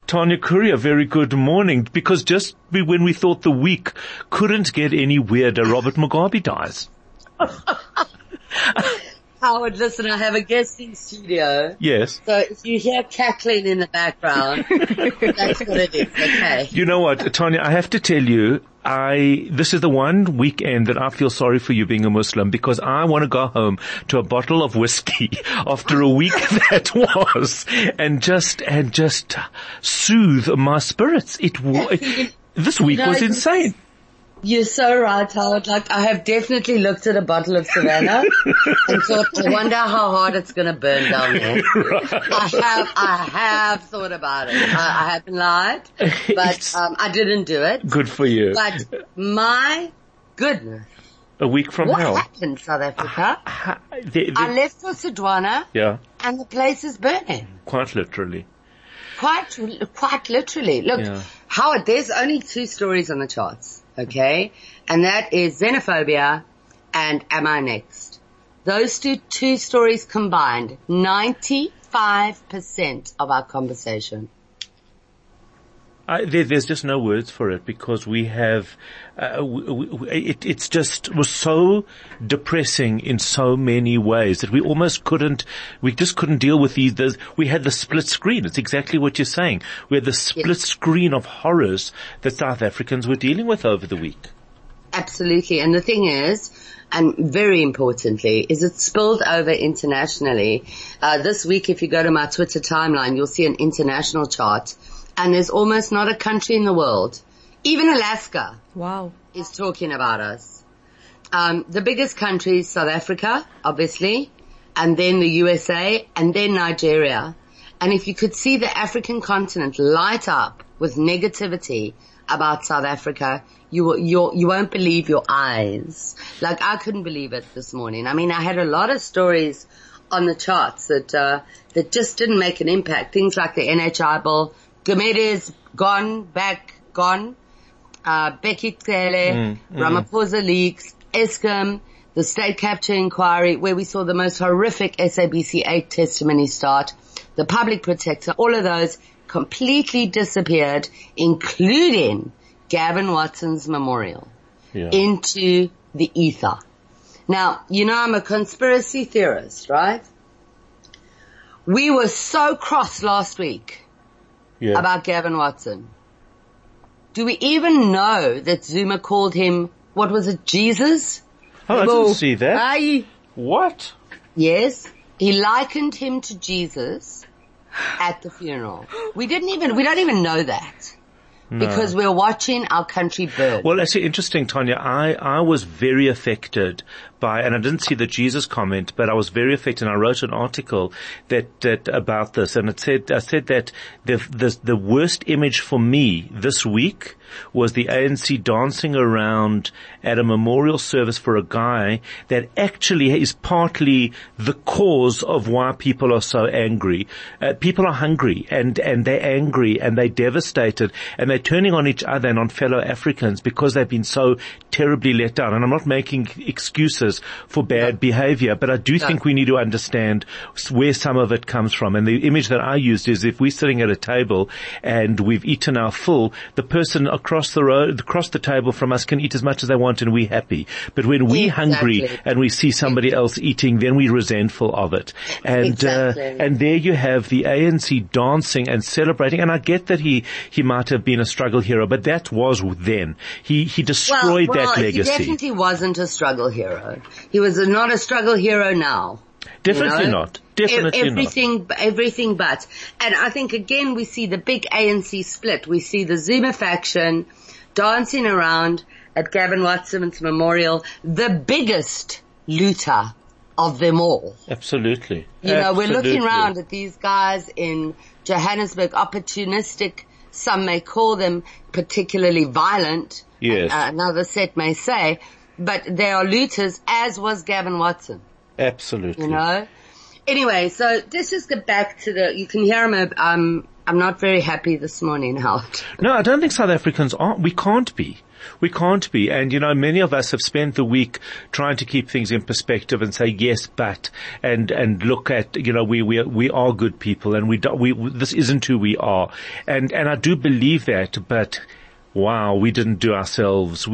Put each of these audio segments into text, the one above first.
Tanya Curry, a very good morning. Because just when we thought the week couldn't get any weirder, Robert Mugabe dies. Howard, listen, I have a guest in studio. Yes. So if you hear cackling in the background, that's what it is, okay? You know what, Tanya, I have to tell you, this is the one weekend that I feel sorry for you being a Muslim, because I want to go home to a bottle of whiskey after a week that was and just soothe my spirits. This week was insane. You're so right, Howard. Like, I have definitely looked at a bottle of Savannah and thought, I wonder how hard it's going to burn down there. Right. I have thought about it. I haven't lied, but I didn't do it. Good for you. But my goodness. A week from what hell. What happened, South Africa? I left for Sodwana. Yeah. And the place is burning. Quite literally. Quite literally. Look, yeah. Howard, there's only 2 stories on the charts. Okay? And that is xenophobia and am I next? Those two stories combined, 95% of our conversation. There's just no words for it, because we have, it's just was so depressing in so many ways that we just couldn't deal with these. We had the split screen. It's exactly what you're saying. We had the split screen of horrors that South Africans were dealing with over the week. Absolutely. And the thing is, and very importantly, is it spilled over internationally. This week, if you go to my Twitter timeline, you'll see an international chart. And there's almost not a country in the world, even Alaska, is talking about us. The biggest country is South Africa, obviously, and then the USA, and then Nigeria. And if you could see the African continent light up with negativity about South Africa, you won't believe your eyes. Like, I couldn't believe it this morning. I mean, I had a lot of stories on the charts that just didn't make an impact. Things like the NHI bill. Gumede gone. Becky Cele, Ramaphosa leaks, Eskom, the state capture inquiry, where we saw the most horrific SABC 8 testimony start, the public protector, all of those completely disappeared, including Gavin Watson's memorial, into the ether. Now, you know I'm a conspiracy theorist, right? We were so cross last week. Yeah. About Gavin Watson. Do we even know that Zuma called him, what was it, Jesus? Oh, I didn't see that. What? Yes. He likened him to Jesus at the funeral. We don't even know that. No. Because we're watching our country burn. Well, actually, interesting, Tanya. I was very affected by, and I didn't see the Jesus comment, but I was very affected, and I wrote an article that about this, and I said that the worst image for me this week was the ANC dancing around at a memorial service for a guy that actually is partly the cause of why people are so angry. People are hungry, and they're angry, and they're devastated, and they're turning on each other and on fellow Africans because they've been so terribly let down. And I'm not making excuses for bad behavior, but I do think we need to understand where some of it comes from. And the image that I used is, if we're sitting at a table and we've eaten our full, the person across the table from us can eat as much as they want and we're happy. But when we're hungry and we see somebody else eating, then we're resentful of it. And and there you have the ANC dancing and celebrating. And I get that he might have been a struggle hero, but that was then. He destroyed that legacy. He definitely wasn't a struggle hero. He was not a struggle hero now. Definitely not. Definitely not. Everything but. And I think again we see the big ANC split. We see the Zuma faction dancing around at Gavin Watson's memorial, the biggest looter of them all. Absolutely. We're looking around at these guys in Johannesburg, opportunistic. Some may call them particularly violent. Yes. Another set may say. But they are looters, as was Gavin Watson. Absolutely. Anyway, so let's just get back to you can hear him, I'm not very happy this morning, Howard. No, I don't think South Africans are. We can't be. We can't be. And, many of us have spent the week trying to keep things in perspective and say, yes, but, and look at, we are good people and this isn't who we are. And I do believe that, but wow, we didn't do ourselves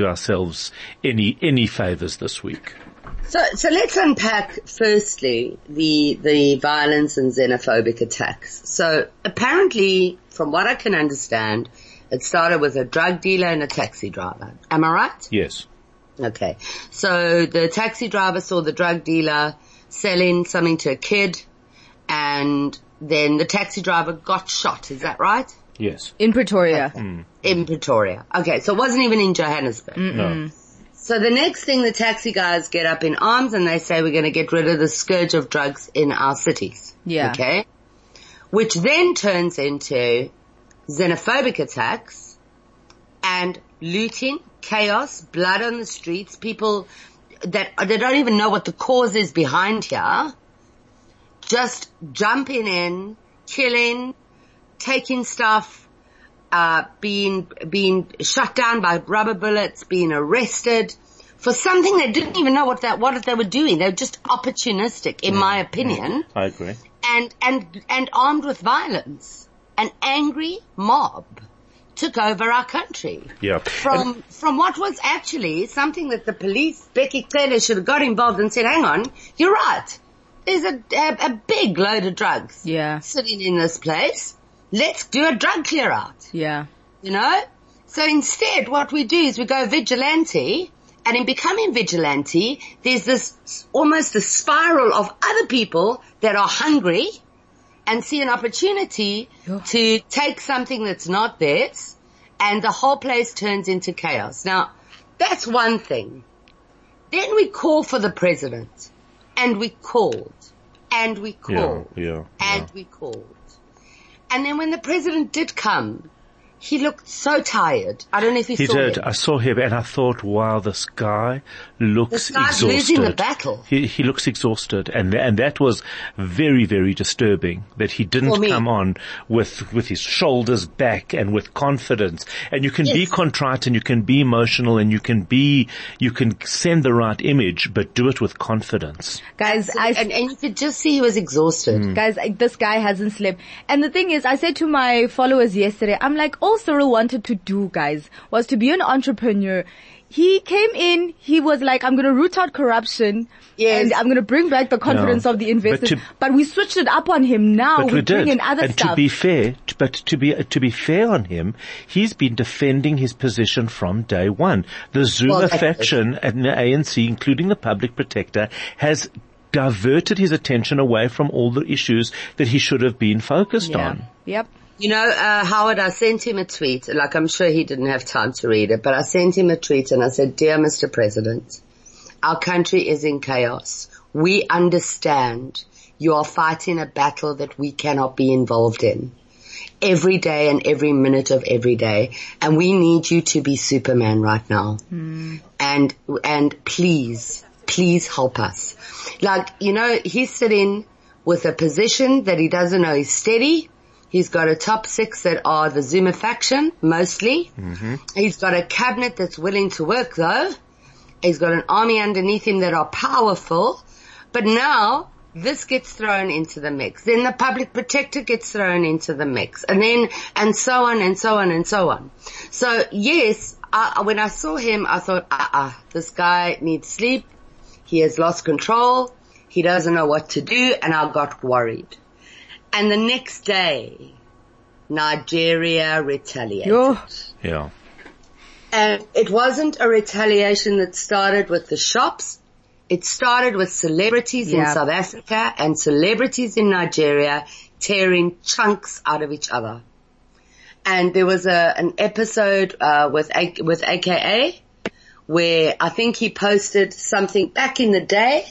any favors this week. So let's unpack firstly the violence and xenophobic attacks. So apparently, from what I can understand, it started with a drug dealer and a taxi driver. Am I right? Yes. Okay. So the taxi driver saw the drug dealer selling something to a kid, and then the taxi driver got shot. Is that right? Yes. In Pretoria. In Pretoria. Okay. So it wasn't even in Johannesburg. No. So the next thing, the taxi guys get up in arms and they say, we're going to get rid of the scourge of drugs in our cities. Yeah. Okay. Which then turns into xenophobic attacks and looting, chaos, blood on the streets, people that they don't even know what the cause is behind here, just jumping in, killing, taking stuff, being shot down by rubber bullets, being arrested for something they didn't even know what they were doing. They were just opportunistic, in my opinion. I agree. And armed with violence. An angry mob took over our country. Yeah. From what was actually something that the police, Becky Taylor, should have got involved and said, hang on, you're right. There's a big load of drugs sitting in this place. Let's do a drug clear out. Yeah. So instead what we do is we go vigilante, and in becoming vigilante, there's this almost a spiral of other people that are hungry and see an opportunity to take something that's not theirs, and the whole place turns into chaos. Now, that's one thing. Then we call for the president, and we called, and we called, and we called. And then when the president did come, he looked so tired. I don't know if you saw him. He did. I saw him and I thought, wow, this guy looks exhausted. Losing the battle. He looks exhausted. And that was very, very disturbing that he didn't come on with his shoulders back and with confidence. And you can be contrite and you can be emotional and you can send the right image, but do it with confidence. Guys, and you could just see he was exhausted. Guys, this guy hasn't slept. And the thing is, I said to my followers yesterday, I'm like, all Cyril wanted to do, guys, was to be an entrepreneur. He came in, he was like, I'm going to root out corruption, and I'm going to bring back the confidence of the investors. But we switched it up on him now. We bring in other stuff. To be fair, to be fair on him, he's been defending his position from day one. The Zuma faction and the ANC, including the public protector, has diverted his attention away from all the issues that he should have been focused on. Yep. Howard, I sent him a tweet. Like, I'm sure he didn't have time to read it, but I sent him a tweet and I said, Dear Mr. President, our country is in chaos. We understand you are fighting a battle that we cannot be involved in every day and every minute of every day. And we need you to be Superman right now. And please help us. Like, he's sitting with a position that he doesn't know is steady. He's got a top six that are the Zuma faction, mostly. He's got a cabinet that's willing to work, though. He's got an army underneath him that are powerful. But now, this gets thrown into the mix. Then the public protector gets thrown into the mix. And so on and so on and so on. So, yes, when I saw him, I thought, this guy needs sleep. He has lost control. He doesn't know what to do. And I got worried. And the next day, Nigeria retaliated. Yeah. And it wasn't a retaliation that started with the shops. It started with celebrities in South Africa and celebrities in Nigeria tearing chunks out of each other. And there was an episode with AKA where I think he posted something back in the day.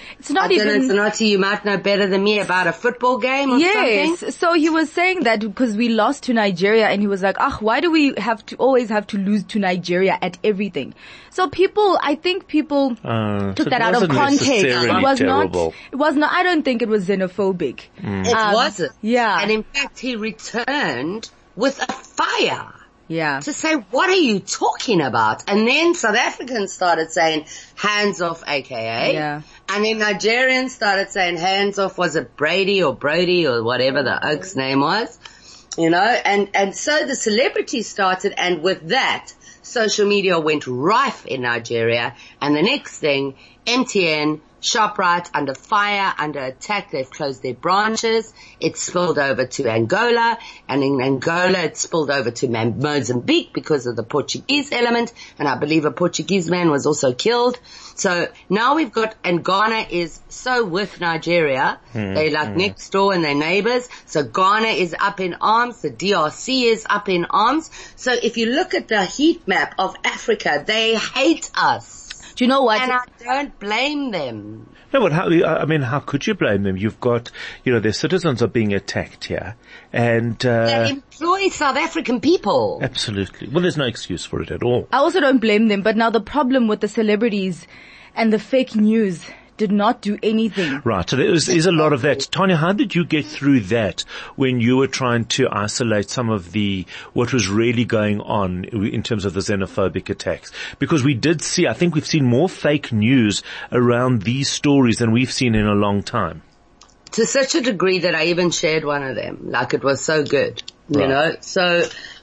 it's not I don't even. know, Sonati, you might know better than me about a football game or something. Yes. So he was saying that because we lost to Nigeria, and he was like, why do we always have to lose to Nigeria at everything? So I think people took so that out of context. Terrible. It was not, I don't think it was xenophobic. It wasn't. Yeah. And in fact, he returned with a fire. Yeah. To say, what are you talking about? And then South Africans started saying, hands off, AKA. Yeah. And then Nigerians started saying, hands off, was it Brady or whatever the Oak's name was? You know, and so the celebrities started, and with that, social media went rife in Nigeria, and the next thing, MTN, ShopRite under fire, under attack. They've closed their branches. It spilled over to Angola, and in Angola it spilled over to Mozambique because of the Portuguese element, and I believe a Portuguese man was also killed. So now we've got, and Ghana is so with Nigeria. They're like next door and they're neighbors. So Ghana is up in arms. The DRC is up in arms. So if you look at the heat map of Africa, they hate us. Do you know what? And I don't blame them. No, but how could you blame them? You've got, their citizens are being attacked here, and They employ South African people. absolutely. Well, there's no excuse for it at all. I also don't blame them, but now the problem with the celebrities and the fake news did not do anything. Right. So there is a lot of that. Tanya, how did you get through that when you were trying to isolate some of what was really going on in terms of the xenophobic attacks? Because I think we've seen more fake news around these stories than we've seen in a long time. To such a degree that I even shared one of them. Like, it was so good, you know? So,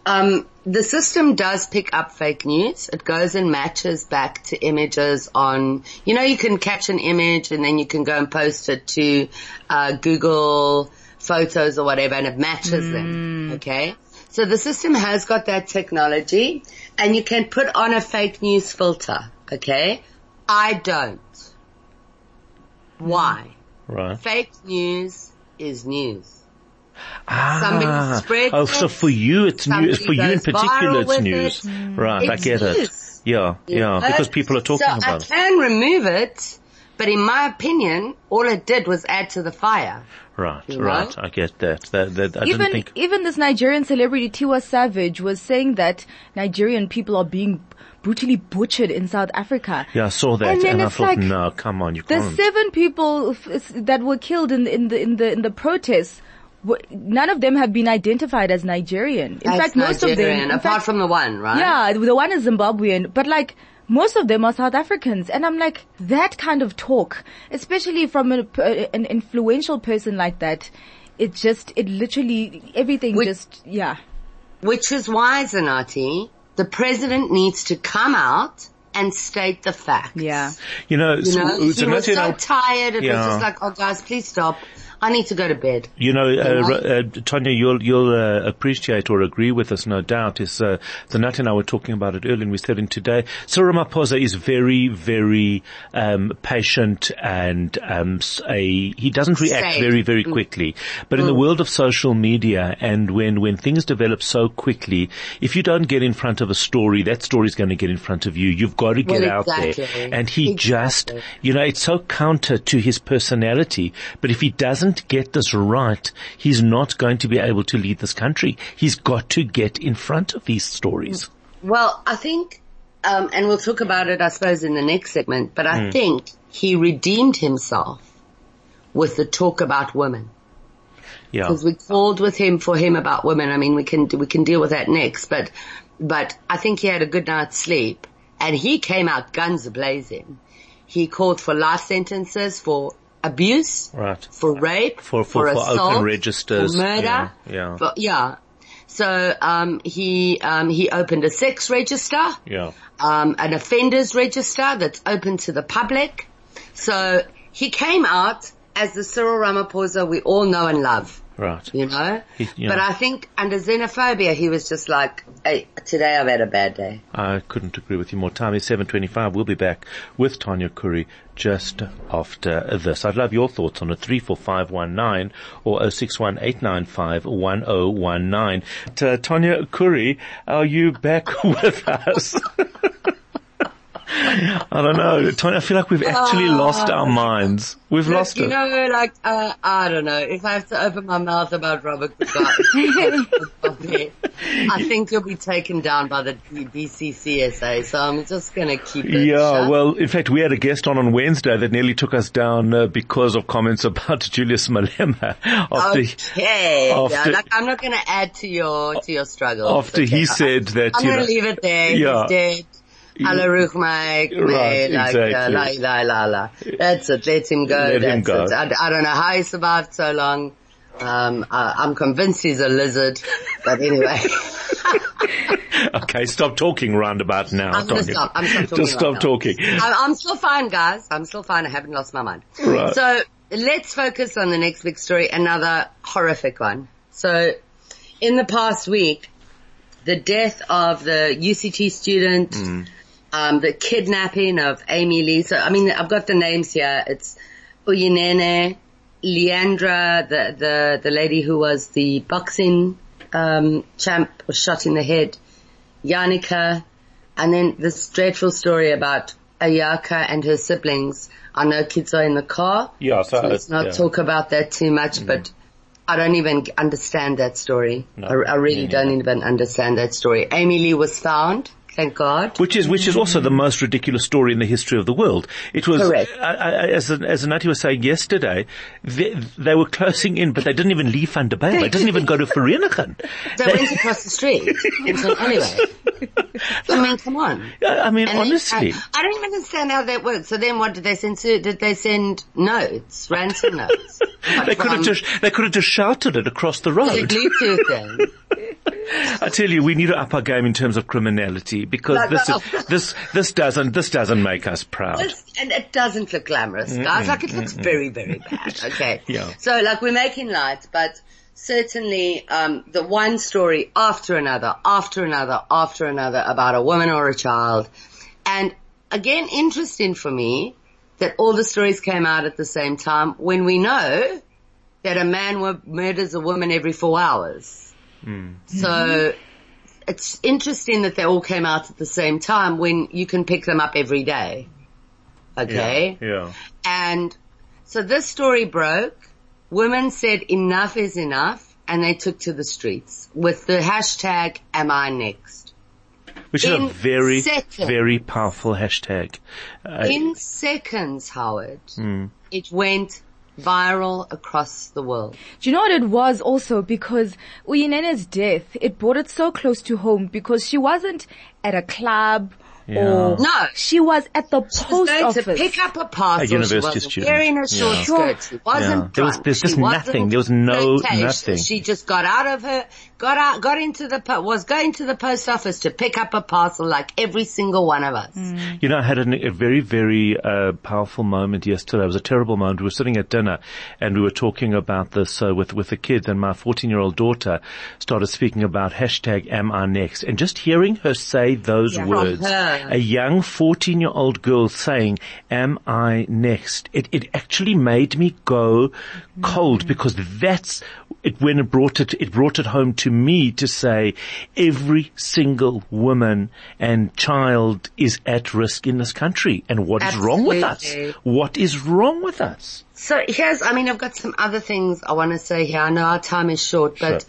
the system does pick up fake news. It goes and matches back to images on, you can catch an image and then you can go and post it to, Google Photos or whatever, and it matches them. Okay. So the system has got that technology, and you can put on a fake news filter. Okay. I don't. Why? Right. Fake news is news. Ah. Somebody spreads so it, for you it's news. For you in goes particular viral it's with news. it. Right, I It's get it. news. Yeah, because people are talking so about it. I can remove it, but in my opinion, all it did was add to the fire. Right, You know? right. I get that. I didn't think. Even this Nigerian celebrity Tiwa Savage was saying that Nigerian people are being brutally butchered in South Africa. Yeah, I saw that, And then and I it's thought, like, no, come on, you The can't. 7 people that were killed in the protests, none of them have been identified as Nigerian. In fact, most Nigerian, of them, apart from the one, right? yeah, the one is Zimbabwean, but like most of them are South Africans, and I'm like, that kind of talk, especially from an influential person like that, it literally everything yeah. Which is why, Zanati, the president needs to come out and state the facts. Yeah. He was Zanati and I- so tired. It was Yeah. just like, oh guys, please stop. I need to go to bed. Tanya, you'll appreciate or agree with us, no doubt, is, Zanati and I were talking about it earlier, and we said in today, Cyril Ramaphosa is very, very, patient, and, he doesn't react Safe. very, very quickly. But in the world of social media, and when things develop so quickly, if you don't get in front of a story, that story's going to get in front of you. You've got to get out there. Exactly. And he just, it's so counter to his personality, but if he doesn't get this right, he's not going to be able to lead this country. He's got to get in front of these stories. Well, I think, and we'll talk about it, I suppose, in the next segment, but I think he redeemed himself with the talk about women. Yeah. Because we called with him for him about women. I mean, we can deal with that next, but I think he had a good night's sleep, and he came out guns blazing. He called for life sentences for abuse, Right. for rape, For assault, open registers. for murder. Yeah. So, he opened a sex register. Yeah. An offenders register that's open to the public. So he came out as the Cyril Ramaphosa we all know and love. Right. But I think under xenophobia, he was just like, hey, today I've had a bad day. I couldn't agree with you more. Time is 7:25. We'll be back with Tanya Curry just after this. I'd love your thoughts on it. 34519 or 06189951019. Tanya Curry, are you back with us? I don't know. Tony, I feel like we've actually lost our minds. We've lost it. I don't know. If I have to open my mouth about Robert Mugabe, I think you'll be taken down by the BCCSA, so I'm just going to keep it shut. Well, in fact, we had a guest on Wednesday that nearly took us down because of comments about Julius Malema. I'm not going to add to your struggle. After he said that, I'm going to leave it there. He's dead. Right, exactly. That's it. Let him go. Let him go. I don't know how he survived so long. I'm convinced he's a lizard, but anyway. Okay, stop talking roundabout now. I'm going to stop. I'm talking. Just stop talking. I'm still fine, guys. I'm still fine. I haven't lost my mind. Right. So let's focus on the next big story, another horrific one. So in the past week, the death of the UCT student, the kidnapping of Amy Lee. So, I mean, I've got the names here. It's Uyinene, Leandra, the lady who was the boxing, champ, was shot in the head, Yannicka, and then this dreadful story about Ayaka and her siblings. I know kids are in the car. Yeah, so let's not talk about that too much, but I don't even understand that story. No, I really don't even understand that story. Amy Lee was found. Thank God. Which is also the most ridiculous story in the history of the world. It was, correct. As Anati was saying yesterday, they were closing in, but they didn't even leave Van der Bijl. They didn't even go to Vereeniging. They went across the street. Anyway. I mean, come on. I mean, and honestly. I don't even understand how that worked. So then what did they send to? Did they send notes? Ransom notes? They could have just shouted it across the road. Bluetooth then. I tell you, we need to up our game in terms of criminality because this doesn't make us proud. And it doesn't look glamorous, guys. Like it looks very, very bad. Okay. Yeah. So like we're making light, but certainly, the one story after another about a woman or a child. And again, interesting for me that all the stories came out at the same time when we know that a man murders a woman every 4 hours. So it's interesting that they all came out at the same time when you can pick them up every day. Okay? Yeah. And so this story broke. Women said enough is enough and they took to the streets with the hashtag Am I Next? Which is a very, very powerful hashtag. In seconds, Howard, it went viral across the world. Do you know what it was also? Because Uyinene's death, it brought it so close to home because she wasn't at a club or no, she was at the post office to pick up a parcel. A university she student. Wearing a short skirt. She wasn't drunk. There's just nothing. There was nothing. She just got into was going to the post office to pick up a parcel like every single one of us. You know, I had a very, very powerful moment yesterday. It was a terrible moment. We were sitting at dinner and we were talking about this with the kids, and my 14-year-old daughter started speaking about hashtag Am I Next, and just hearing her say those words. A young 14-year-old girl saying, am I next? It actually made me go cold because that's it when it brought it home to me to say every single woman and child is at risk in this country. And what is wrong with us? What is wrong with us? So I've got some other things I want to say here. I know our time is short, but,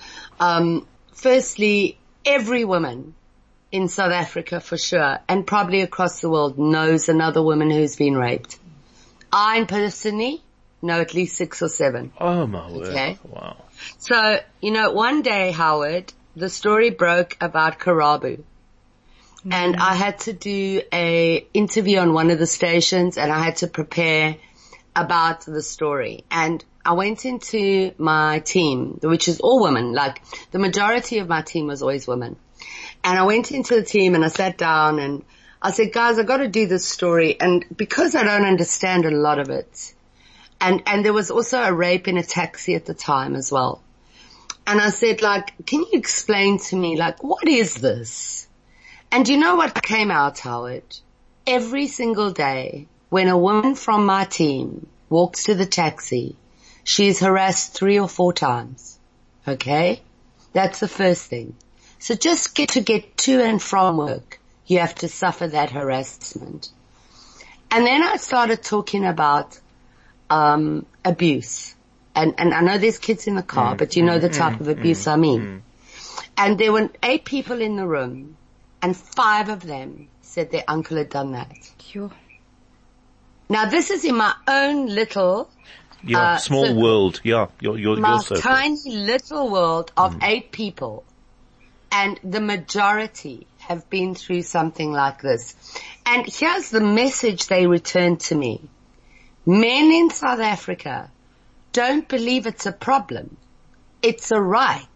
firstly, every woman in South Africa for sure, and probably across the world, knows another woman who's been raped. I personally know at least 6 or 7. Oh my word. Okay. Wow. So, one day, Howard, the story broke about Karabu. And I had to do a interview on one of the stations and I had to prepare about the story. And I went into my team, which is all women, like the majority of my team was always women. And I went into the team and I sat down and I said, guys, I've got to do this story. And because I don't understand a lot of it, and there was also a rape in a taxi at the time as well. And I said, can you explain to me, what is this? And you know what came out, Howard? Every single day when a woman from my team walks to the taxi, she's harassed 3 or 4 times. Okay? That's the first thing. So just to get to and from work, you have to suffer that harassment. And then I started talking about, abuse. And I know there's kids in the car, but you know the type of abuse I mean. And there were 8 people in the room, and 5 of them said their uncle had done that. Sure. Now this is in my own little, small world. Yeah, your my circle. tiny little world of 8 people. And the majority have been through something like this. And here's the message they returned to me. Men in South Africa don't believe it's a problem. It's a right.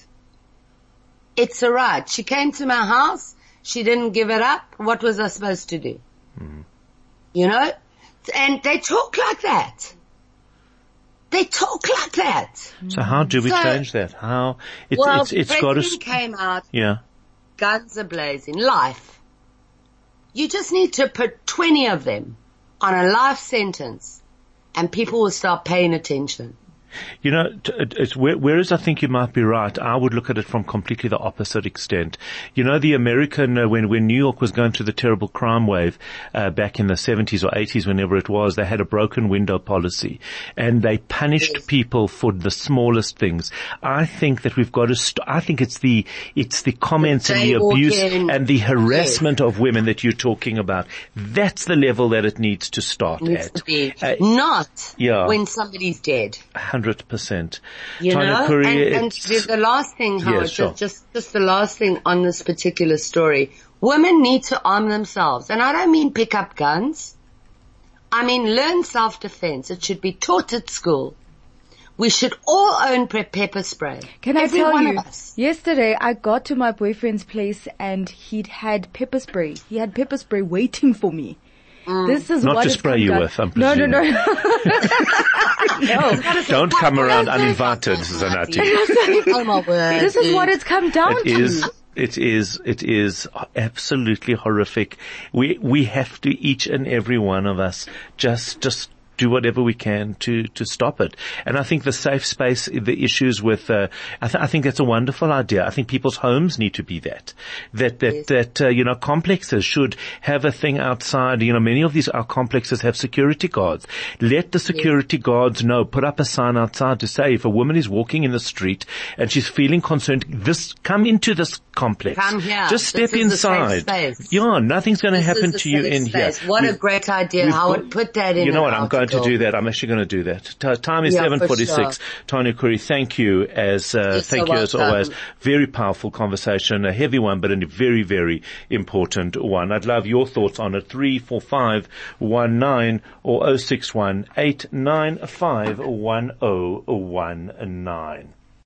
It's a right. She came to my house. She didn't give it up. What was I supposed to do? You know? And they talk like that. They talk like that. So how do we change that? How? It's got to. Came out. Yeah. Guns are blazing. Life. You just need to put 20 of them on a life sentence, and people will start paying attention. You know, whereas I think you might be right, I would look at it from completely the opposite extent. You know, the American, when New York was going through the terrible crime wave, back in the 70s or 80s, whenever it was, they had a broken window policy and they punished people for the smallest things. I think that we've got to, I think it's the comments and the abuse and the harassment of women that you're talking about. That's the level that it needs to start at. To be. Not when somebody's dead. 100%. You know, Curry, and the last thing, Howard, sure. just the last thing on this particular story. Women need to arm themselves. And I don't mean pick up guns. I mean learn self-defense. It should be taught at school. We should all own pepper spray. Can I tell you, yesterday I got to my boyfriend's place and he'd had pepper spray. He had pepper spray waiting for me. This is not what to spray you with, I'm presuming. No. No. Don't come around uninvited, Zanati. Oh my word. This is what it's come down to. It is absolutely horrific. We have to, each and every one of us, just do whatever we can to stop it. And I think the safe space, the issues with, I think that's a wonderful idea. I think people's homes need to be that, you know, complexes should have a thing outside. You know, many of our complexes have security guards. Let the security guards know, put up a sign outside to say if a woman is walking in the street and she's feeling concerned, come into this complex. Come here. Just step inside. Yeah, nothing's going to happen to you in here. What a great idea. Howard, put that in. You know what? I'm going to do that. I'm actually going to do that. Time is 7:46. Sure. Tanya Curry, thank you as always. Very powerful conversation, a heavy one, but a very, very important one. I'd love your thoughts on it. 34519 or 061 895 1019.